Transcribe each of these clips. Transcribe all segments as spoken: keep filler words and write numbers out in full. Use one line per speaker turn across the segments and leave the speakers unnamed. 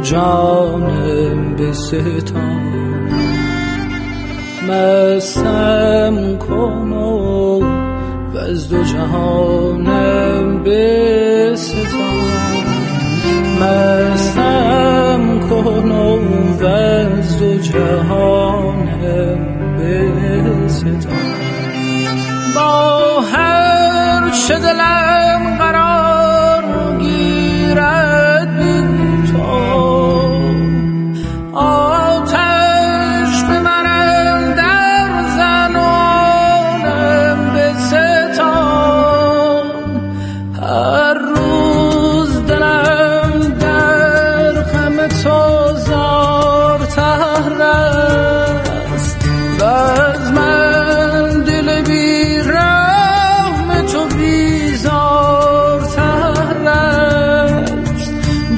جانم به ستان، مستم کن و از دو جهانم به ستان، مستم کن و از دو جهانم به ستان. با هر چه دلم قرار گیرد بگو تو، آتش به منم در زنانم به ستان. هر روز دلم در غم تو زارتر است و از من دل بی رحم تو بیزارتر است.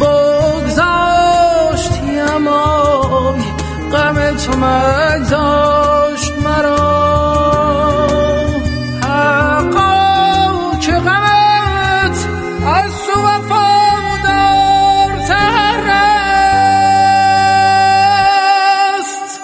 بگذاشتیم آی غم تو مگذاشت مرا، حقا که غمت از تو وفادارتر است.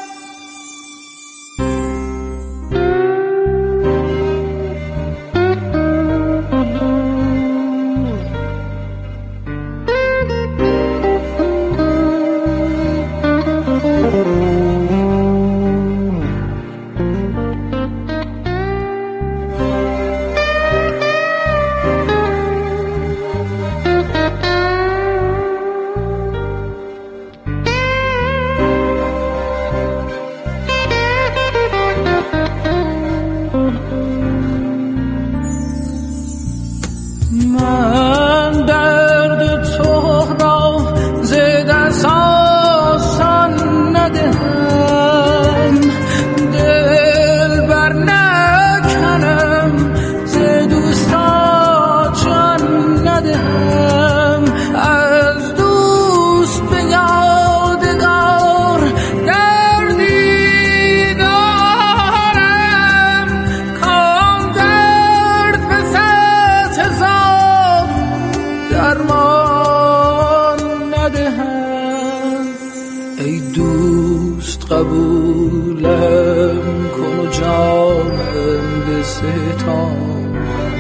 من درد تو را ز دست آسان ندهم، دل بر نکنم ز دوستا جان ندهم. از دوست به یادگار دردی دارم، کام درد به صد هزار درمان ندهم. ای دوست قبولم کن و جانم به ستان،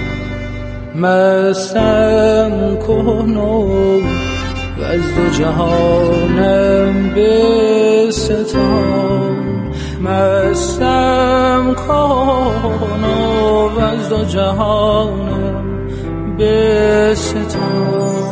مستم کن و از دو جهانم به ستان، مستم کن و از دو جهانم به ستان.